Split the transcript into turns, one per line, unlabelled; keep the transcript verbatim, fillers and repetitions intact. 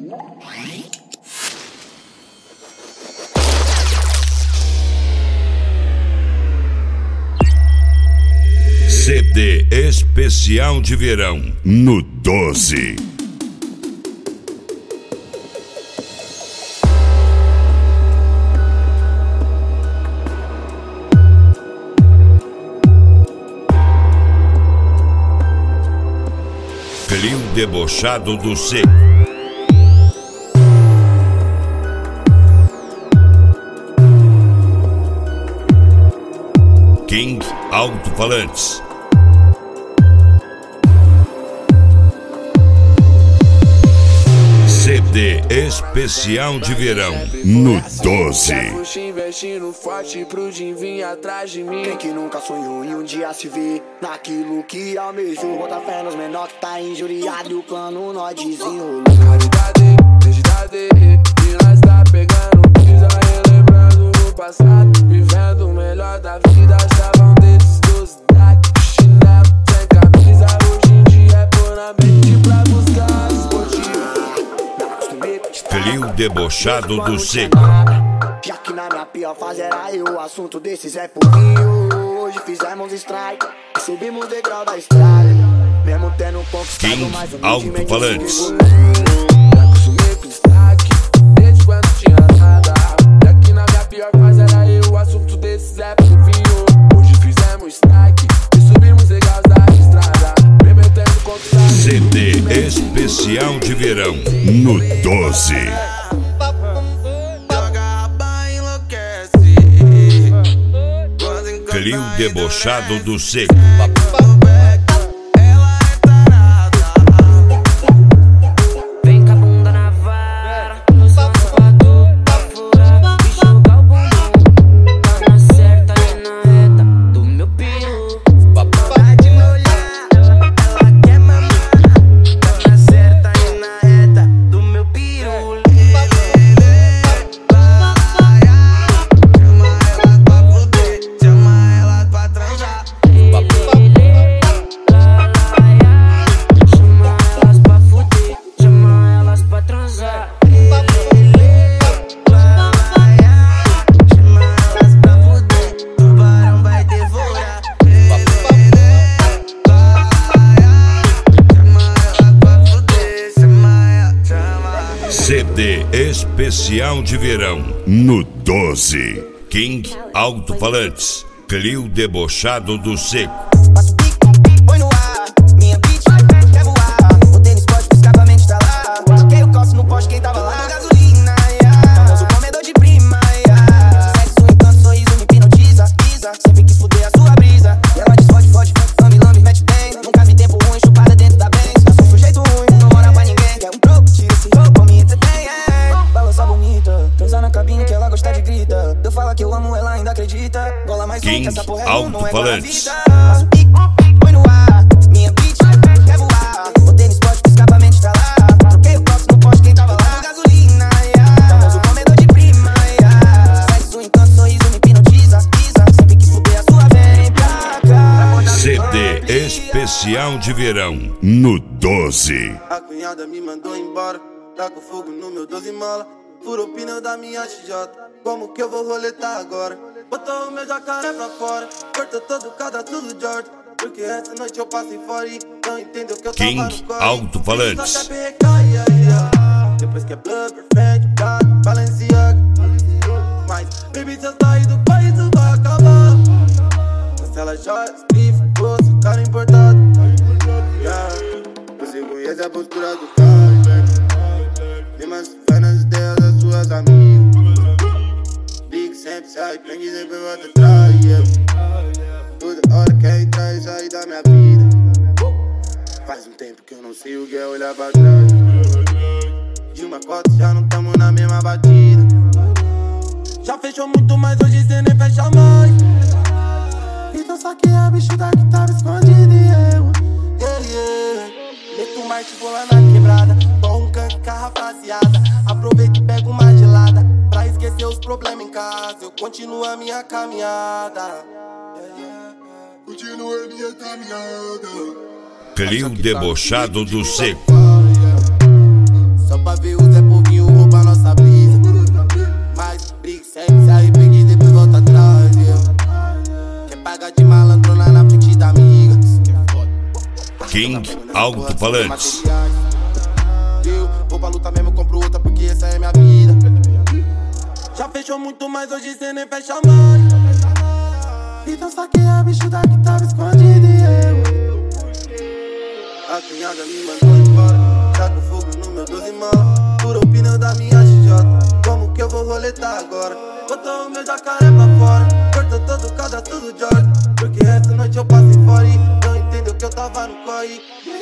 C D especial de verão no doze. Clio debochado do seco. King Alto-Falantes. C D especial de verão no doze.
Investindo forte pro Jim vir atrás de mim.
Quem que nunca sonhou em um dia se ver naquilo que almejou? Bota fé nos menor que tá injuriado e o plano nó desenrolou.
Caridade, identidade, e nós tá pegando brisa, relembrando no passado, vivendo o melhor da vida. Chavam desses doze daqui, chinelo, sem camisa. Hoje em dia é pôr na mente pra buscar esportivo.
Clio debochado do seco.
Já que na minha pior fase era eu, o assunto desses é pouquinho. Hoje fizemos strike e subimos degrau da estrada. Mesmo tendo conquistado
King
mais um
Alto-Falantes.
Acostumei com destaque, desde quando tinha nada. Já que na minha pior fase era eu, o assunto desses é pouquinho. Hoje fizemos strike e subimos degraus da estrada. Mesmo tendo conquistado.
C D especial de verão no doze. Clio debochado do seco.
Vem com a bunda na vara, no sapato pra fora e jogar o bumbum. Tá na certa e na reta do meu peru. Pode me olhar, ela quer mamar. Tá na certa e na reta do meu peru.
C D especial de verão no doze. King Alto-Falantes. Clio debochado do seco.
Passo o pique, põe no ar. Minha beat quer voar. O tênis pode piscar pra mente tá lá. Troquei o calço no poste, quem tava lá. Pagou gasolina, yeah. Famoso comedor de prima, yeah. Sexo, encanto, sorriso, me hipnotiza, isa. Sempre quis fuder a sua brisa. E ela diz fode, fode, lambe, lambe, mete bem. Nunca vi tempo ruim, chupada dentro da Benz. Eu sou um sujeito ruim, não mora pra ninguém. Quer um troco, tira esse roubo, me entretém, yeah. Balança bonita, transar na cabine que ela gosta de grita. Eu falo que eu amo, ela ainda acredita. Gola mais um que essa porra é bom, não é
Alto-Falantes.
Passo o pique, põe no ar. Minha beat quer voar. O tênis pode piscar pra mente tá lá. Troquei o calço no poste, quem tava lá. Pagou gasolina, yeah. Famoso comedor de prima, yeah. Sexo, encanto, sorriso, me hipnotiza, isa. Sempre quis fuder a sua, vem pra cá.
C D especial de verão no doze.
A cunhada me mandou embora, tá com fogo no meu doze mola. Furou o pneu da minha X J, como que eu vou roletar agora? Botou o meu jacaré pra fora, cortou todo o cadastro do Jordan. Porque essa noite eu passei fora e não entendeu que eu tava
King
no corre.
Alto-Falantes.
Só sabe recai, yeah, yeah. Depois que é blood, perfect, God, Balenciaga. Mas, baby, se eu sair do país, isso vai acabar. Cancela joias, grife, bolsa, cara importado. Yeah. Você conhece a postura do cara, nem mais fé nas ideias das suas amigas. Big sempre sai, prende sempre volta atrás, yeah. Toda hora quer entrar e sair da minha vida. Faz um tempo que eu não sei o que é olhar pra trás. De uma cota já não tamo na mesma batida. Já fechou muito, mas hoje cê nem fecha mais. Então só que a bichuda que tava escondida e eu, yeah, yeah. Meto um martins, vou lá na quebrada. Tô um canque com a rapaziada. Aproveito e pego uma gelada. Pra esquecer os problemas em casa, eu continuo a minha caminhada. Yeah, yeah. Continuo a minha caminhada.
Clio debochado do seco.
Só pra ver o Zé
King Alto-Falantes.
Eu vou pra luta mesmo, compro outra porque essa é minha vida. Já fechou muito, mas hoje cê nem fecha mais. Então saquei a bichuda que tava escondida e eu. A cunhada me mandou embora, tá com fogo no meu doze mala. Furou o pneu da minha X J, como que eu vou roletar agora? Botou o meu jacaré pra fora, cortou todo o cadastro do Jordan. Porque essa noite eu passei fora e não entendeu que eu tava no corre.